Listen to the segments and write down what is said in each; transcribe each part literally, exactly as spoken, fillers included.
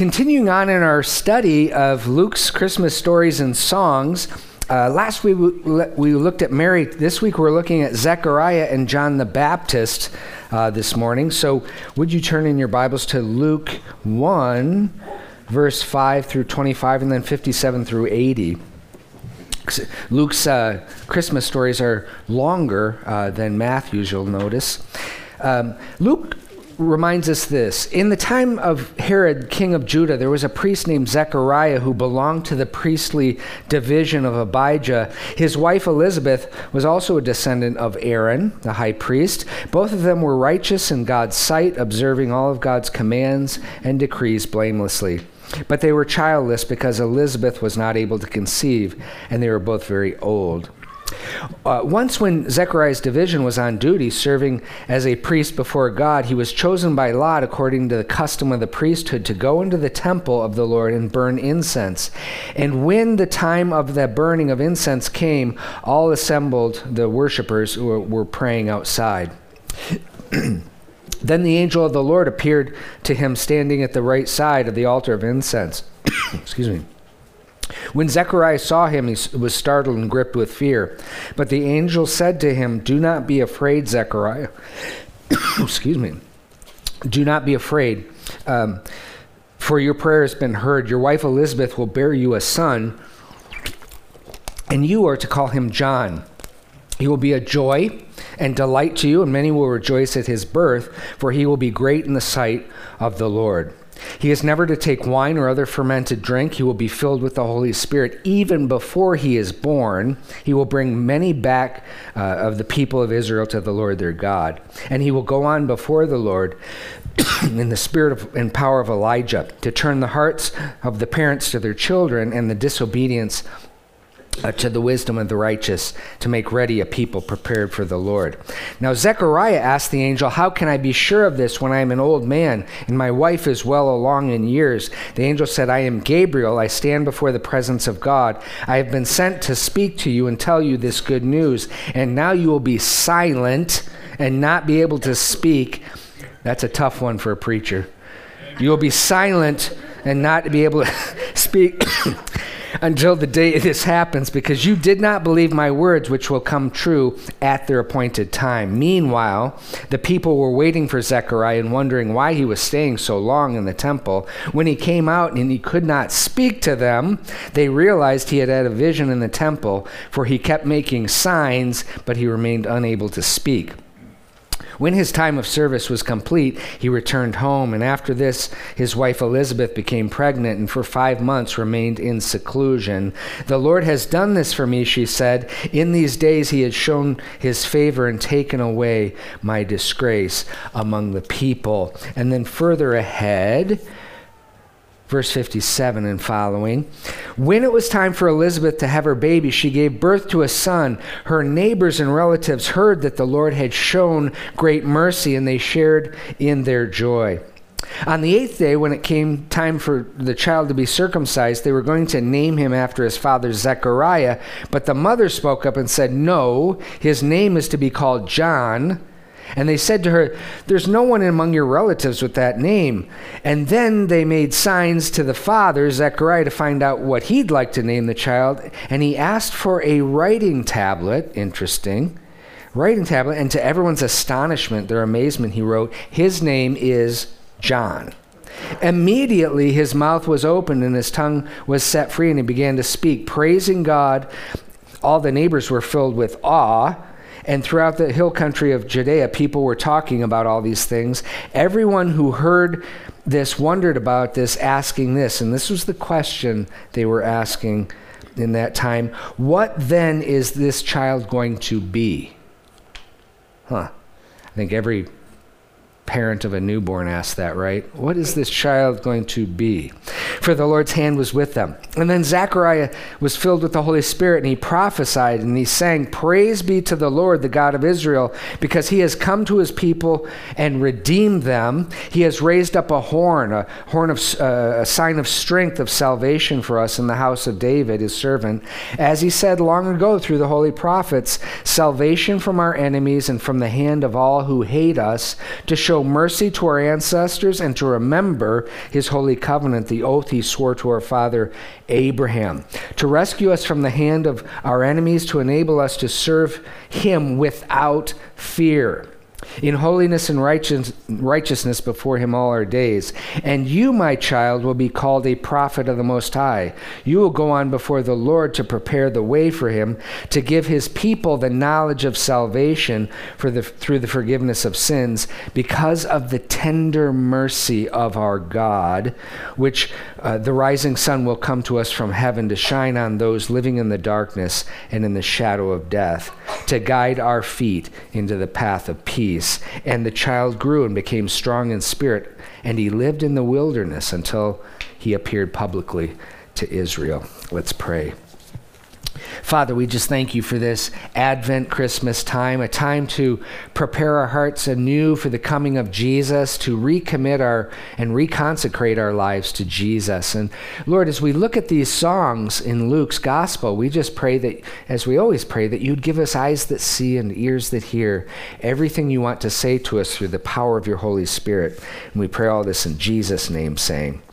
Continuing on in our study of Luke's Christmas stories and songs, uh, last week we, we looked at Mary. This week we're looking at Zechariah and John the Baptist uh, this morning. So would you turn in your Bibles to Luke one, verse five through twenty-five, and then fifty-seven through eighty. Luke's uh, Christmas stories are longer uh, than Matthew's, you'll notice. Um, Luke reminds us this. In the time of Herod, king of Judah, there was a priest named Zechariah who belonged to the priestly division of Abijah. His wife Elizabeth was also a descendant of Aaron, the high priest. Both of them were righteous in God's sight, observing all of God's commands and decrees blamelessly. But they were childless because Elizabeth was not able to conceive, and they were both very old. Uh, once when Zechariah's division was on duty, serving as a priest before God, he was chosen by lot, according to the custom of the priesthood, to go into the temple of the Lord and burn incense. And when the time of the burning of incense came, all assembled the worshipers who were, were praying outside. Then the angel of the Lord appeared to him standing at the right side of the altar of incense. Excuse me. When Zechariah saw him, he was startled and gripped with fear. But the angel said to him, "Do not be afraid, Zechariah." Excuse me. "Do not be afraid, um, for your prayer has been heard. Your wife Elizabeth will bear you a son, and you are to call him John. He will be a joy and delight to you, and many will rejoice at his birth, for he will be great in the sight of the Lord. He is never to take wine or other fermented drink. He will be filled with the Holy Spirit. Even before he is born, he will bring many back uh, of the people of Israel to the Lord their God. And he will go on before the Lord in the spirit of, and power of Elijah, to turn the hearts of the parents to their children and the disobedience Uh, to the wisdom of the righteous, to make ready a people prepared for the Lord." Now Zechariah asked the angel, "How can I be sure of this when I am an old man and my wife is well along in years?" The angel said, "I am Gabriel. I stand before the presence of God. I have been sent to speak to you and tell you this good news. And now you will be silent and not be able to speak." That's a tough one for a preacher. You will be silent and not be able to speak until the day this happens, because you did not believe my words, which will come true at their appointed time. Meanwhile, the people were waiting for Zechariah and wondering why he was staying so long in the temple. When he came out and he could not speak to them, they realized he had had a vision in the temple, for he kept making signs, but he remained unable to speak. When his time of service was complete, he returned home, and after this, his wife Elizabeth became pregnant and for five months remained in seclusion. "The Lord has done this for me," she said. "In these days he has shown his favor and taken away my disgrace among the people." And then further ahead, verse fifty-seven and following, "When it was time for Elizabeth to have her baby, she gave birth to a son. Her neighbors and relatives heard that the Lord had shown great mercy, and they shared in their joy. On the eighth day, when it came time for the child to be circumcised, they were going to name him after his father Zechariah, but the mother spoke up and said, 'No, his name is to be called John.' And they said to her, 'There's no one among your relatives with that name.' And then they made signs to the father, Zechariah, to find out what he'd like to name the child. And he asked for a writing tablet," interesting, writing tablet, "and to everyone's astonishment, their amazement, he wrote, 'His name is John.' Immediately his mouth was opened and his tongue was set free, and he began to speak, praising God. All the neighbors were filled with awe. And throughout the hill country of Judea, people were talking about all these things. Everyone who heard this wondered about this, asking this." And this was the question they were asking in that time: "What then is this child going to be?" Huh. I think every parent of a newborn asked that, right? What is this child going to be? For the Lord's hand was with them. And then Zechariah was filled with the Holy Spirit, and he prophesied, and he sang, "Praise be to the Lord, the God of Israel, because he has come to his people and redeemed them. He has raised up a horn, a horn of uh, a sign of strength, of salvation for us in the house of David, his servant. As he said long ago through the holy prophets, salvation from our enemies and from the hand of all who hate us, to show show mercy to our ancestors and to remember his holy covenant, the oath he swore to our father Abraham, to rescue us from the hand of our enemies, to enable us to serve him without fear, in holiness and righteous, righteousness before him all our days. And you, my child, will be called a prophet of the Most High. You will go on before the Lord to prepare the way for him, to give his people the knowledge of salvation for the, through the forgiveness of sins, because of the tender mercy of our God, which uh, the rising sun will come to us from heaven to shine on those living in the darkness and in the shadow of death, to guide our feet into the path of peace. And the child grew and became strong in spirit, and he lived in the wilderness until he appeared publicly to Israel. Let's pray. Father, we just thank you for this Advent Christmas time, a time to prepare our hearts anew for the coming of Jesus, to recommit our and reconsecrate our lives to Jesus. And Lord, as we look at these songs in Luke's gospel, we just pray that, as we always pray, that you'd give us eyes that see and ears that hear everything you want to say to us through the power of your Holy Spirit. And we pray all this in Jesus' name, saying,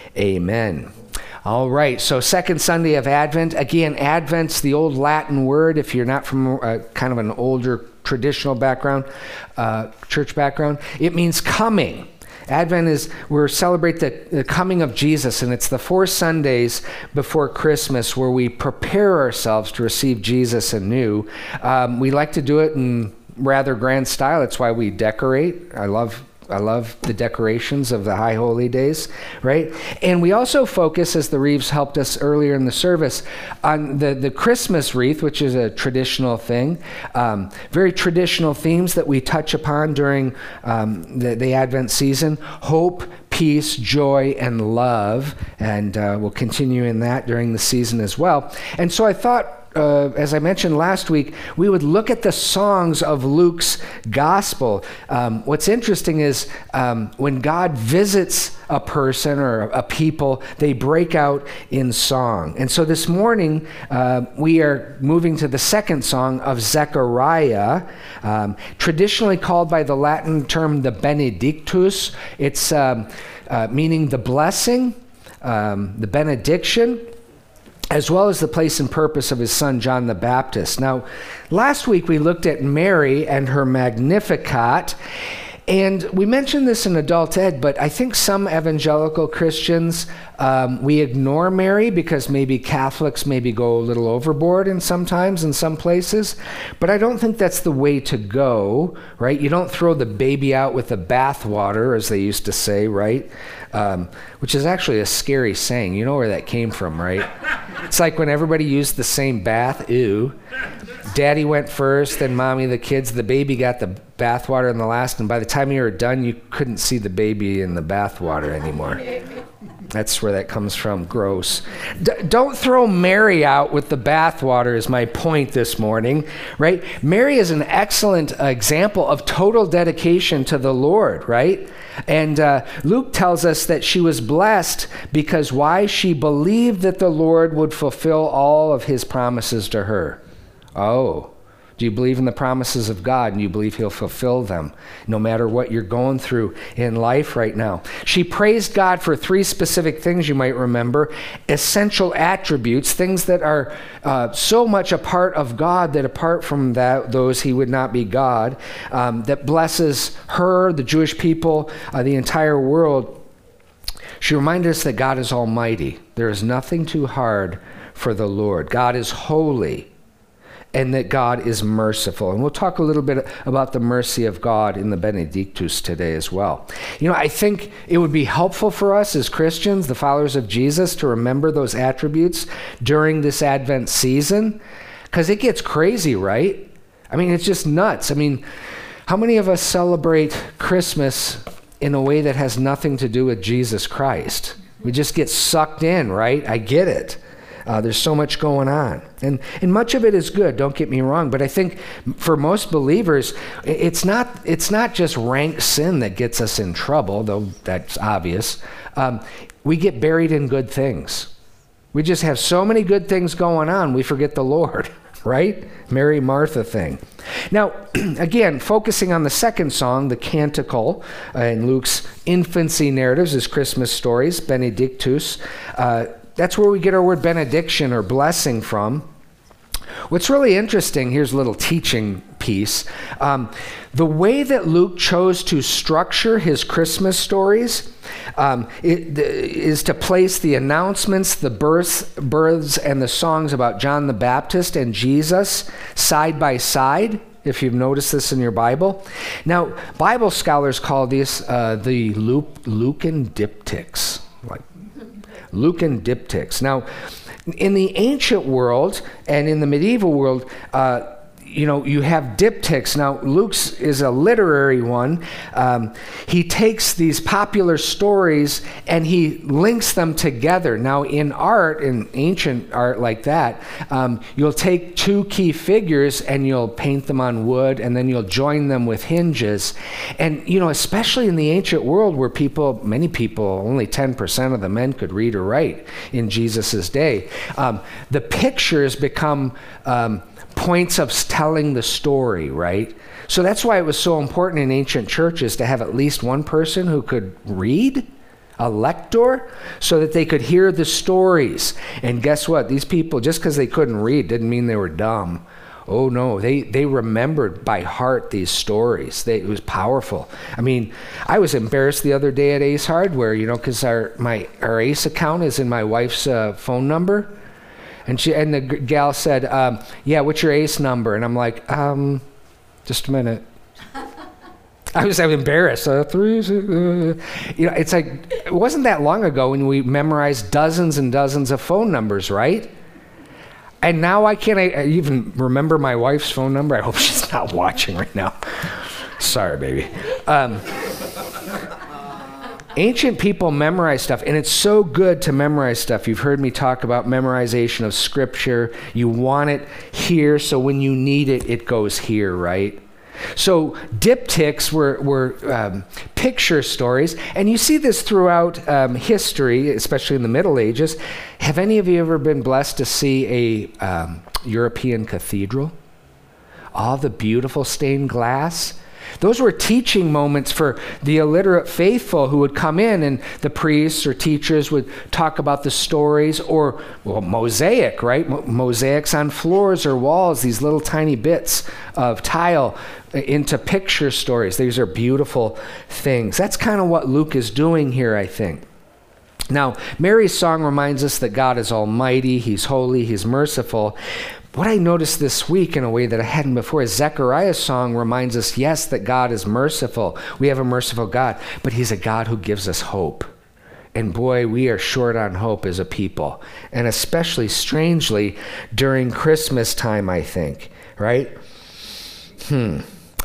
amen. All right, so second Sunday of Advent. Again, Advent's the old Latin word. If you're not from uh, kind of an older traditional background, uh, church background, it means coming. Advent is, we celebrate the, the coming of Jesus, and it's the four Sundays before Christmas where we prepare ourselves to receive Jesus anew. Um, we like to do it in rather grand style. That's why we decorate. I love I love the decorations of the High Holy Days, right? And we also focus, as the Reeves helped us earlier in the service, on the, the Christmas wreath, which is a traditional thing, um, very traditional themes that we touch upon during um, the, the Advent season: hope, peace, joy, and love. And uh, we'll continue in that during the season as well. And so I thought, Uh, as I mentioned last week, we would look at the songs of Luke's gospel. Um, what's interesting is um, when God visits a person or a people, they break out in song. And so this morning, uh, we are moving to the second song of Zechariah, um, traditionally called by the Latin term the Benedictus. It's um, uh, meaning the blessing, um, the benediction, as well as the place and purpose of his son, John the Baptist. Now, last week we looked at Mary and her Magnificat, and we mentioned this in Adult Ed, but I think some evangelical Christians, um, we ignore Mary because maybe Catholics maybe go a little overboard in sometimes in some places, but I don't think that's the way to go, right? You don't throw the baby out with the bathwater, as they used to say, right? Um, which is actually a scary saying. You know where that came from, right? It's like when everybody used the same bath, ew. Daddy went first, then mommy, the kids, the baby got the bathwater in the last, and by the time you were done, you couldn't see the baby in the bathwater anymore. That's where that comes from. Gross. D- don't throw Mary out with the bathwater is my point this morning, right? Mary is an excellent uh, example of total dedication to the Lord, right? And uh, Luke tells us that she was blessed because why? She believed that the Lord would fulfill all of his promises to her. Oh, do you believe in the promises of God and you believe he'll fulfill them no matter what you're going through in life right now? She praised God for three specific things you might remember, essential attributes, things that are uh, so much a part of God that apart from that, those he would not be God, um, that blesses her, the Jewish people, uh, the entire world. She reminded us that God is almighty. There is nothing too hard for the Lord. God is holy, and that God is merciful. And we'll talk a little bit about the mercy of God in the Benedictus today as well. You know, I think it would be helpful for us as Christians, the followers of Jesus, to remember those attributes during this Advent season, because it gets crazy, right? I mean, it's just nuts. I mean, how many of us celebrate Christmas in a way that has nothing to do with Jesus Christ? We just get sucked in, right? I get it. Uh, there's so much going on. And and much of it is good, don't get me wrong, but I think for most believers, it's not it's not just rank sin that gets us in trouble, though that's obvious. Um, we get buried in good things. We just have so many good things going on, we forget the Lord, right? Mary Martha thing. Now, again, focusing on the second song, the canticle, uh, in Luke's infancy narratives, his Christmas stories, Benedictus. Uh, that's where we get our word benediction or blessing from. What's really interesting, here's a little teaching piece. Um, the way that Luke chose to structure his Christmas stories um, it, is to place the announcements, the births, births, and the songs about John the Baptist and Jesus side by side, if you've noticed this in your Bible. Now, Bible scholars call these uh, the Luke, Lucan diptychs, like Lucan diptychs. Now, in the ancient world and in the medieval world, uh, you know, you have diptychs. Now, Luke's is a literary one. Um, he takes these popular stories and he links them together. Now, in art, in ancient art like that, um, you'll take two key figures and you'll paint them on wood, and then you'll join them with hinges. And, you know, especially in the ancient world where people, many people, only ten percent of the men could read or write in Jesus's day, um, the pictures become Um, points of telling the story, right? So that's why it was so important in ancient churches to have at least one person who could read, a lector, so that they could hear the stories. And guess what? These people, just because they couldn't read, didn't mean they were dumb. Oh no, they, they remembered by heart these stories. They, it was powerful. I mean, I was embarrassed the other day at Ace Hardware, you know, because our, my, our Ace account is in my wife's uh, phone number. And she and the g- gal said, um, yeah, what's your Ace number? And I'm like, um, just a minute. I was, I was embarrassed. Uh, three, six, uh. You know, it's like, it wasn't that long ago when we memorized dozens and dozens of phone numbers, right? And now I can't I, I even remember my wife's phone number. I hope she's not watching right now. Sorry, baby. Um, Ancient people memorize stuff, and it's so good to memorize stuff. You've heard me talk about memorization of scripture. You want it here, so when you need it, it goes here, right? So diptychs were, were um, picture stories, and you see this throughout um, history, especially in the Middle Ages. Have any of you ever been blessed to see a um, European cathedral? All the beautiful stained glass. Those were teaching moments for the illiterate faithful who would come in, and the priests or teachers would talk about the stories, or, well, mosaic, right? Mo- mosaics on floors or walls, these little tiny bits of tile into picture stories. These are beautiful things. That's kind of what Luke is doing here, I think. Now, Mary's song reminds us that God is almighty, he's holy, he's merciful. What I noticed this week in a way that I hadn't before is Zechariah's song reminds us, yes, that God is merciful. We have a merciful God, but he's a God who gives us hope. And boy, we are short on hope as a people. And especially, strangely, during Christmas time, I think, right? Hmm.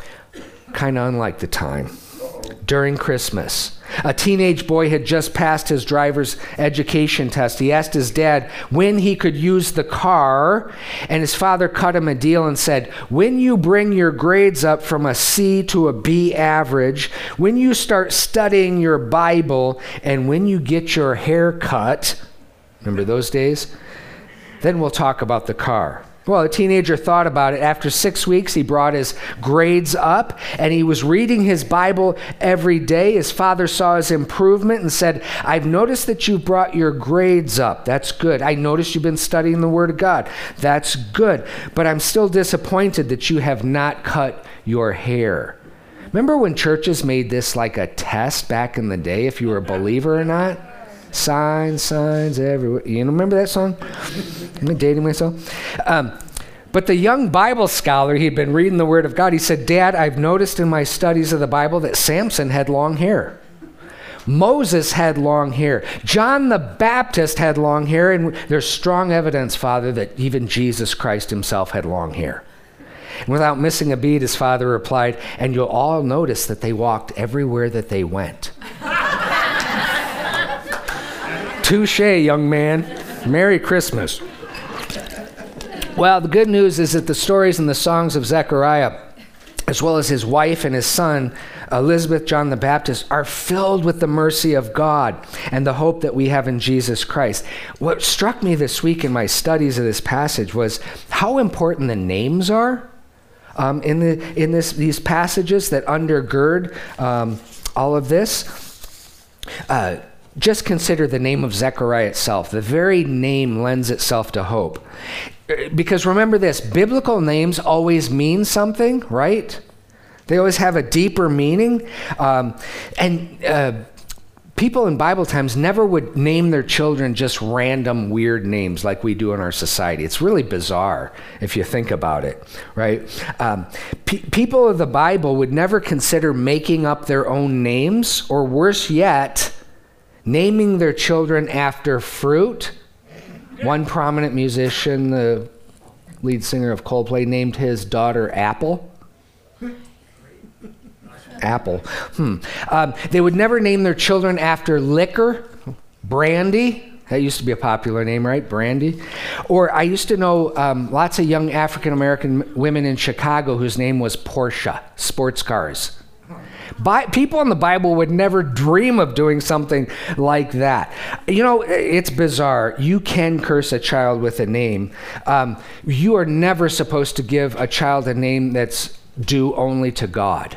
Kind of unlike the time. During Christmas. A teenage boy had just passed his driver's education test. He asked his dad when he could use the car, and his father cut him a deal and said, when you bring your grades up from a C to a B average, when you start studying your Bible, and when you get your hair cut, remember those days? Then we'll talk about the car. Well, the teenager thought about it. After six weeks, he brought his grades up, and he was reading his Bible every day. His father saw his improvement and said, I've noticed that you brought your grades up. That's good. I noticed you've been studying the Word of God. That's good. But I'm still disappointed that you have not cut your hair. Remember when churches made this like a test back in the day, if you were a believer or not? Signs, signs everywhere. You remember that song? Am I dating myself? Um, but the young Bible scholar, he'd been reading the Word of God. He said, Dad, I've noticed in my studies of the Bible that Samson had long hair. Moses had long hair. John the Baptist had long hair. And there's strong evidence, Father, that even Jesus Christ himself had long hair. And without missing a beat, his father replied, and you'll all notice that they walked everywhere that they went. Touche, young man. Merry Christmas. Well, the good news is that the stories and the songs of Zechariah as well as his wife and his son, Elizabeth, John the Baptist, are filled with the mercy of God and the hope that we have in Jesus Christ. What struck me this week in my studies of this passage was how important the names are um, in the in this these passages that undergird um, all of this. Uh, just consider the name of Zechariah itself. The very name lends itself to hope. Because remember this, biblical names always mean something, right? They always have a deeper meaning. Um, and uh, people in Bible times never would name their children just random weird names like we do in our society. It's really bizarre if you think about it, right? Um, pe- people of the Bible would never consider making up their own names, or worse yet, naming their children after fruit. One prominent musician, the lead singer of Coldplay, named his daughter Apple. Apple. Hmm. Um, they would never name their children after liquor, brandy. That used to be a popular name, right? Brandy. Or I used to know um, lots of young African-American women in Chicago whose name was Porsche, sports cars. Bi- people in the Bible would never dream of doing something like that. You know, it's bizarre. You can curse a child with a name. Um, you are never supposed to give a child a name that's due only to God.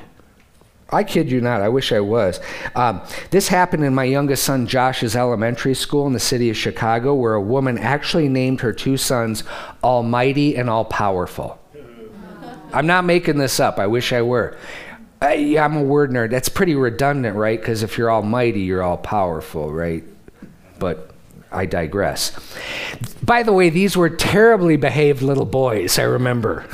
I kid you not. I wish I was. Um, this happened in my youngest son Josh's elementary school in the city of Chicago, where a woman actually named her two sons Almighty and All-Powerful. I'm not making this up. I wish I were. I, yeah, I'm a word nerd. That's pretty redundant, right? Because if you're almighty, you're all powerful, right? But I digress. By the way, these were terribly behaved little boys, I remember.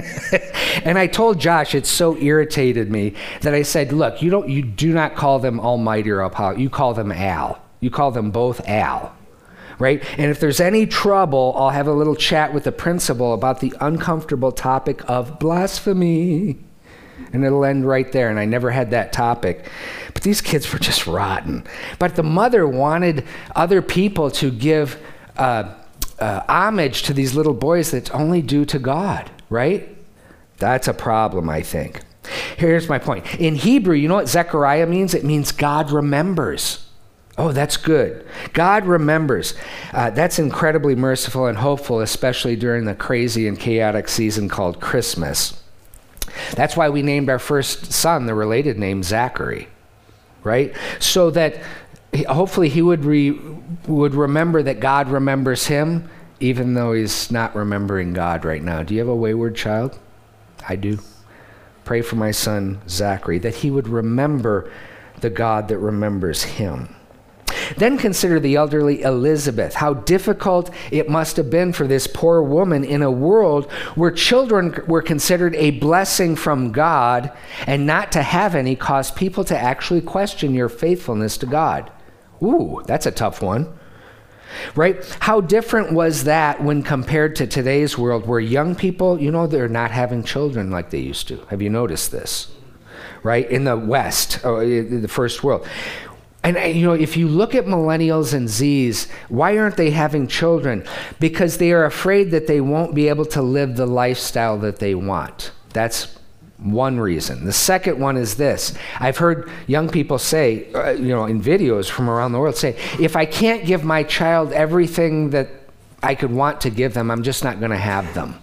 And I told Josh, it so irritated me that I said, look, you don't, you do not call them almighty or all powerful. You call them Al. You call them both Al. Right? And if there's any trouble, I'll have a little chat with the principal about the uncomfortable topic of blasphemy. And it'll end right there. And I never had that topic. But these kids were just rotten. But the mother wanted other people to give uh, uh, homage to these little boys that's only due to God, right? That's a problem, I think. Here's my point. In Hebrew, you know what Zechariah means? It means God remembers. Oh, that's good. God remembers. Uh, that's incredibly merciful and hopeful, especially during the crazy and chaotic season called Christmas. That's why we named our first son the related name Zachary, right? So that he, hopefully he would re, would remember that God remembers him, even though he's not remembering God right now. Do you have a wayward child? I do. Pray for my son Zachary, that he would remember the God that remembers him. Then consider the elderly Elizabeth, how difficult it must have been for this poor woman in a world where children were considered a blessing from God, and not to have any caused people to actually question your faithfulness to God. Ooh, that's a tough one. Right? How different was that when compared to today's world where young people, you know, they're not having children like they used to. Have you noticed this? Right? In the West, or in the first world. And, you know, if you look at millennials and Zs, why aren't they having children? Because they are afraid that they won't be able to live the lifestyle that they want. That's one reason. The second one is this. I've heard young people say, uh, you know, in videos from around the world, say, if I can't give my child everything that I could want to give them, I'm just not going to have them.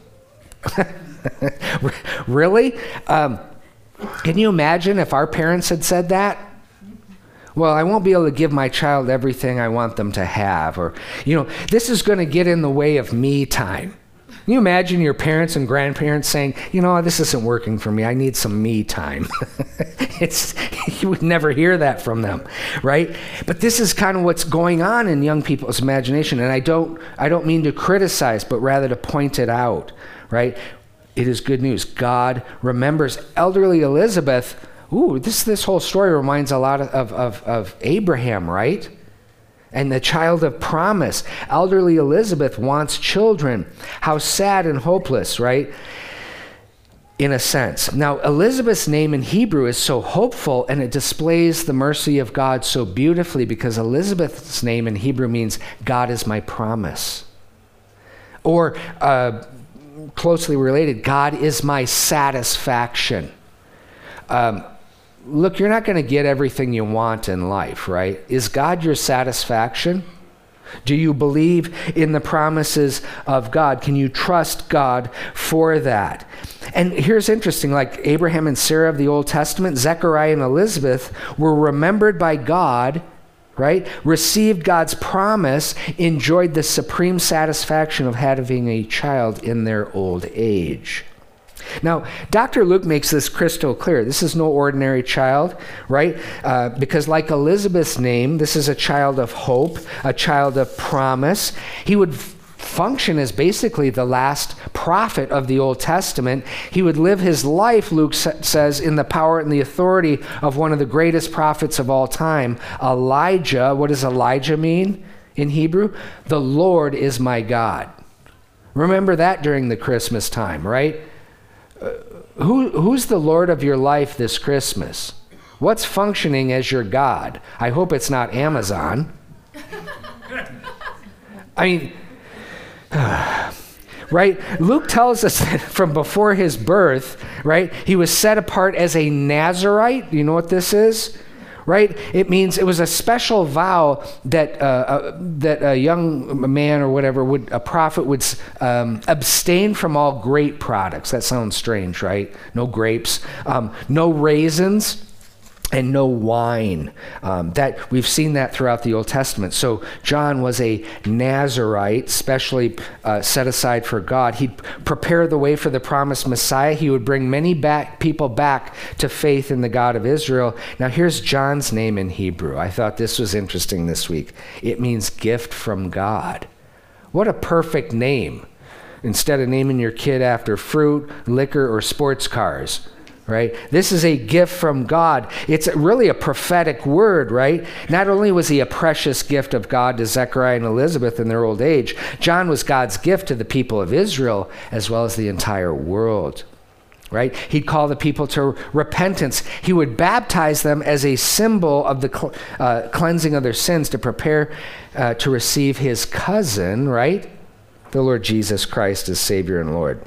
Really? Um, can you imagine if our parents had said that? Well, I won't be able to give my child everything I want them to have. Or, you know, this is going to get in the way of me time. Can you imagine your parents and grandparents saying, you know, this isn't working for me. I need some me time. It's, you would never hear that from them, right? But this is kind of what's going on in young people's imagination. And I don't, I don't mean to criticize, but rather to point it out, right? It is good news. God remembers. Elderly Elizabeth, ooh, this this whole story reminds a lot of, of, of Abraham, right? And the child of promise. Elderly Elizabeth wants children. How sad and hopeless, right? In a sense. Now, Elizabeth's name in Hebrew is so hopeful, and it displays the mercy of God so beautifully, because Elizabeth's name in Hebrew means God is my promise. Or, uh, closely related, God is my satisfaction. um, look, you're not going to get everything you want in life, right? Is God your satisfaction? Do you believe in the promises of God? Can you trust God for that? And here's interesting, like Abraham and Sarah of the Old Testament, Zechariah and Elizabeth were remembered by God, right? Received God's promise, enjoyed the supreme satisfaction of having a child in their old age. Now, Doctor Luke makes this crystal clear. This is no ordinary child, right? Uh, because like Elizabeth's name, this is a child of hope, a child of promise. He would f- function as basically the last prophet of the Old Testament. He would live his life, Luke sa- says, in the power and the authority of one of the greatest prophets of all time, Elijah. What does Elijah mean in Hebrew? The Lord is my God. Remember that during the Christmas time, right? Who, who's the Lord of your life this Christmas? What's functioning as your God? I hope it's not Amazon. I mean, uh, right? Luke tells us that from before his birth, right, he was set apart as a Nazirite. You know what this is? Right? It means it was a special vow that uh, uh, that a young man or whatever would, a prophet would um, abstain from all grape products. That sounds strange, right? No grapes, um, no raisins, and no wine. Um, that we've seen that throughout the Old Testament. So John was a Nazirite, specially uh, set aside for God. He'd prepare the way for the promised Messiah. He would bring many back, people back to faith in the God of Israel. Now here's John's name in Hebrew. I thought this was interesting this week. It means gift from God. What a perfect name. Instead of naming your kid after fruit, liquor, or sports cars. Right? This is a gift from God. It's really a prophetic word, right? Not only was he a precious gift of God to Zechariah and Elizabeth in their old age, John was God's gift to the people of Israel as well as the entire world, right? He'd call the people to repentance. He would baptize them as a symbol of the cl- uh, cleansing of their sins to prepare uh, to receive his cousin, right? The Lord Jesus Christ as Savior and Lord.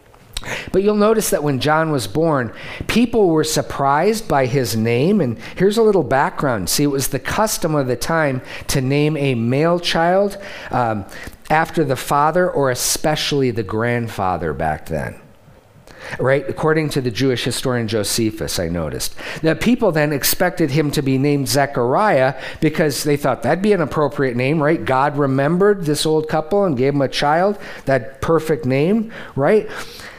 But you'll notice that when John was born, people were surprised by his name. And here's a little background. See, it was the custom of the time to name a male child um, after the father or especially the grandfather back then. Right? According to the Jewish historian Josephus, I noticed. The people then expected him to be named Zechariah because they thought that'd be an appropriate name, right? God remembered this old couple and gave him a child, that perfect name, right?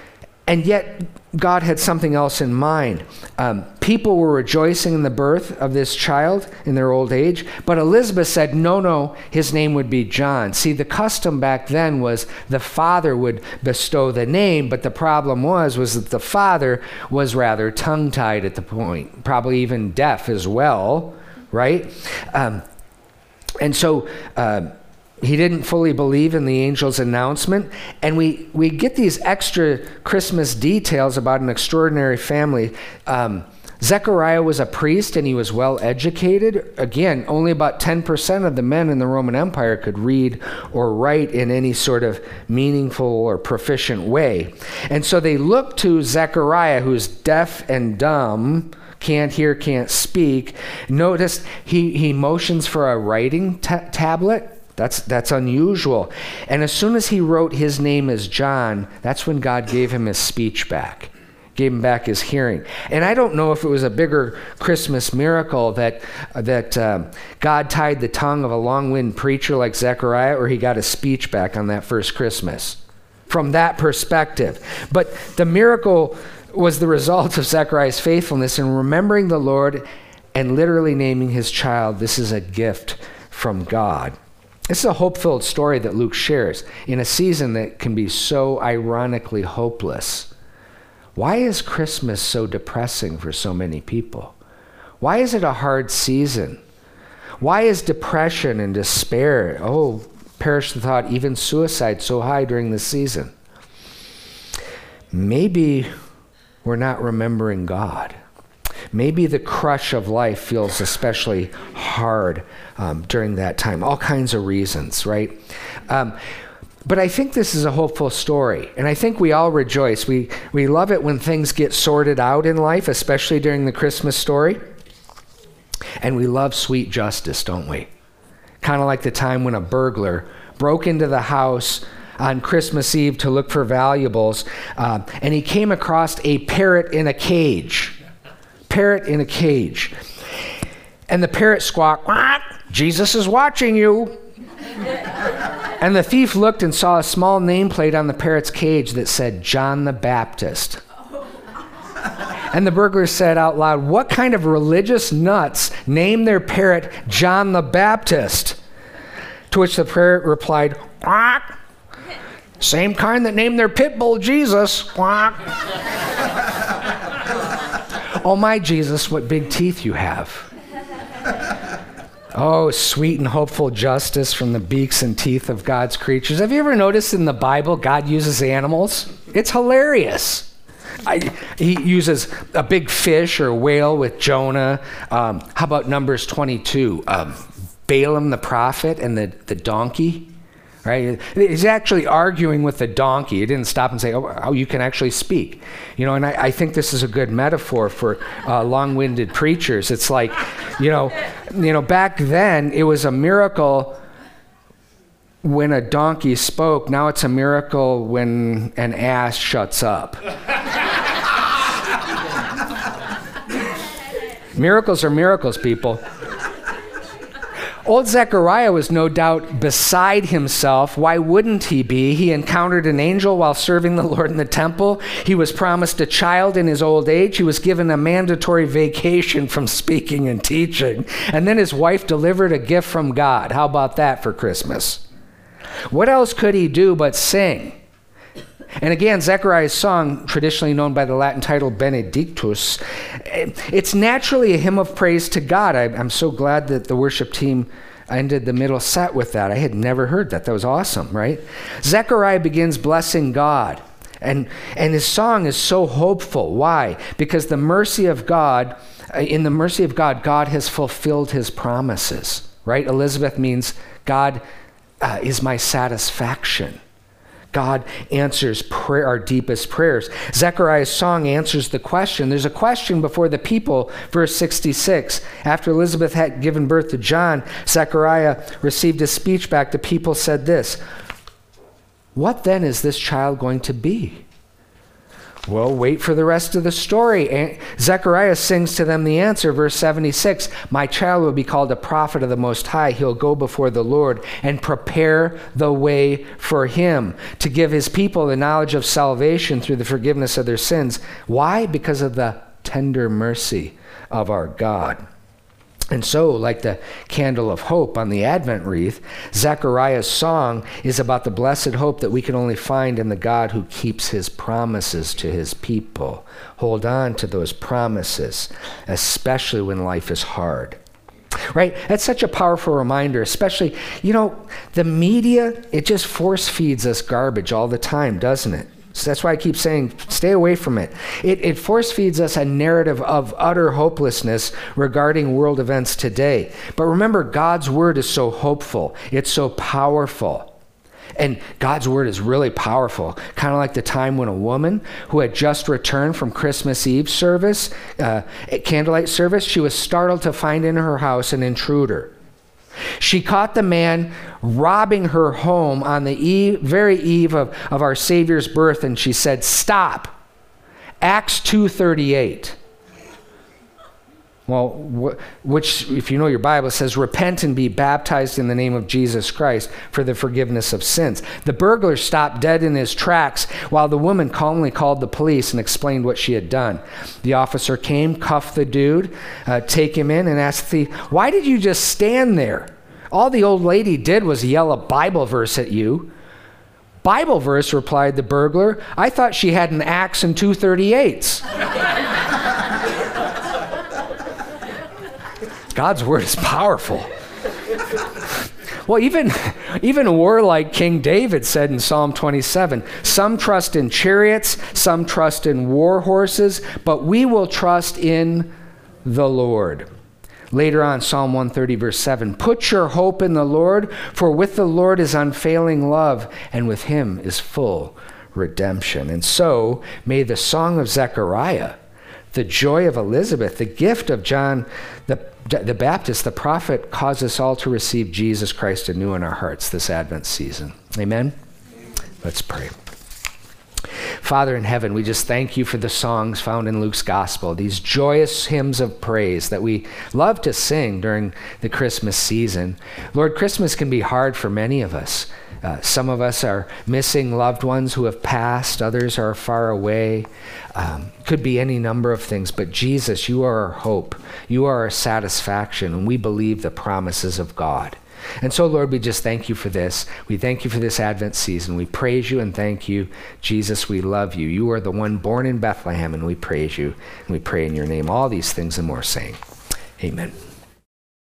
And yet, God had something else in mind. Um, people were rejoicing in the birth of this child in their old age, but Elizabeth said, no, no, his name would be John. See, the custom back then was the father would bestow the name, but the problem was, was that the father was rather tongue-tied at the point, probably even deaf as well, right? Um, and so... Uh, He didn't fully believe in the angel's announcement. And we, we get these extra Christmas details about an extraordinary family. Um, Zechariah was a priest and he was well educated. Again, only about ten percent of the men in the Roman Empire could read or write in any sort of meaningful or proficient way. And so they looked to Zechariah, who's deaf and dumb, can't hear, can't speak. Notice he, he motions for a writing ta- tablet. That's that's unusual. And as soon as he wrote his name as John, that's when God gave him his speech back, gave him back his hearing. And I don't know if it was a bigger Christmas miracle that uh, that um, God tied the tongue of a long-winded preacher like Zechariah, or he got his speech back on that first Christmas. From that perspective. But the miracle was the result of Zechariah's faithfulness in remembering the Lord and literally naming his child. This is a gift from God. This is a hope-filled story that Luke shares in a season that can be so ironically hopeless. Why is Christmas so depressing for so many people? Why is it a hard season? Why is depression and despair, oh, perish the thought, even suicide so high during this season? Maybe we're not remembering God. Maybe the crush of life feels especially hard um, during that time. All kinds of reasons, right? Um, But I think this is a hopeful story, and I think we all rejoice. We, we love it when things get sorted out in life, especially during the Christmas story. And we love sweet justice, don't we? Kind of like the time when a burglar broke into the house on Christmas Eve to look for valuables, uh, and he came across a parrot in a cage. Parrot in a cage. And the parrot squawked, "Quack, Jesus is watching you." And the thief looked and saw a small nameplate on the parrot's cage that said, John the Baptist. And the burglar said out loud, "What kind of religious nuts name their parrot John the Baptist?" To which the parrot replied, "Quack. Same kind that named their pit bull Jesus. Quack." Oh my Jesus, what big teeth you have. Oh, sweet and hopeful justice from the beaks and teeth of God's creatures. Have you ever noticed in the Bible God uses animals? It's hilarious. I, he uses a big fish or whale with Jonah. Um, how about Numbers twenty-two? Um, Balaam the prophet and the, the donkey. Right? He's actually arguing with the donkey. He didn't stop and say, oh, oh you can actually speak. You know, and I, I think this is a good metaphor for uh, long-winded preachers. It's like, you know, you know, back then it was a miracle when a donkey spoke. Now it's a miracle when an ass shuts up. Miracles are miracles, people. Old Zechariah was no doubt beside himself. Why wouldn't he be? He encountered an angel while serving the Lord in the temple. He was promised a child in his old age. He was given a mandatory vacation from speaking and teaching. And then his wife delivered a gift from God. How about that for Christmas? What else could he do but sing? And again, Zechariah's song, traditionally known by the Latin title Benedictus, it's naturally a hymn of praise to God. I, I'm so glad that the worship team ended the middle set with that. I had never heard that. That was awesome, right? Zechariah begins blessing God. And, and his song is so hopeful. Why? Because the mercy of God, in the mercy of God, God has fulfilled his promises, right? Elizabeth means God uh, is my satisfaction. God answers prayer, our deepest prayers. Zechariah's song answers the question. There's a question before the people, verse sixty-six. After Elizabeth had given birth to John, Zechariah received a speech back. The people said this, "What then is this child going to be?" Well, wait for the rest of the story. Zechariah sings to them the answer, verse seventy-six. "My child will be called a prophet of the Most High. He'll go before the Lord and prepare the way for him to give his people the knowledge of salvation through the forgiveness of their sins." Why? Because of the tender mercy of our God. And so, like the candle of hope on the Advent wreath, Zechariah's song is about the blessed hope that we can only find in the God who keeps his promises to his people. Hold on to those promises, especially when life is hard. Right? That's such a powerful reminder, especially, you know, the media, it just force feeds us garbage all the time, doesn't it? So that's why I keep saying, stay away from it. It, it force feeds us a narrative of utter hopelessness regarding world events today. But remember, God's word is so hopeful. It's so powerful. And God's word is really powerful, kind of like the time when a woman who had just returned from Christmas Eve service, uh, candlelight service, she was startled to find in her house an intruder. She caught the man robbing her home on the eve, very eve of, of our Savior's birth, and she said, "Stop." Acts two thirty-eight. Well, wh- which, if you know your Bible, says, "Repent and be baptized in the name of Jesus Christ for the forgiveness of sins." The burglar stopped dead in his tracks while the woman calmly called the police and explained what she had done. The officer came, cuffed the dude, uh, take him in, and asked the thief, "Why did you just stand there? All the old lady did was yell a Bible verse at you." "Bible verse," replied the burglar. "I thought she had an Acts and two thirty-eights. God's word is powerful. Well, even, even a warlike King David said in Psalm twenty-seven, "Some trust in chariots, some trust in war horses, but we will trust in the Lord." Later on, Psalm one thirty, verse seven, put your hope in the Lord, for with the Lord is unfailing love, and with him is full redemption. And so may the song of Zechariah, the joy of Elizabeth, the gift of John the, the Baptist, the prophet, cause us all to receive Jesus Christ anew in our hearts this Advent season. Amen? Let's pray. Father in heaven, we just thank you for the songs found in Luke's gospel, these joyous hymns of praise that we love to sing during the Christmas season. Lord, Christmas can be hard for many of us. Uh, some of us are missing loved ones who have passed. Others are far away. Um, could be any number of things. But Jesus, you are our hope. You are our satisfaction. And we believe the promises of God. And so, Lord, we just thank you for this. We thank you for this Advent season. We praise you and thank you. Jesus, we love you. You are the one born in Bethlehem, and we praise you. And we pray in your name all these things and more, saying, amen.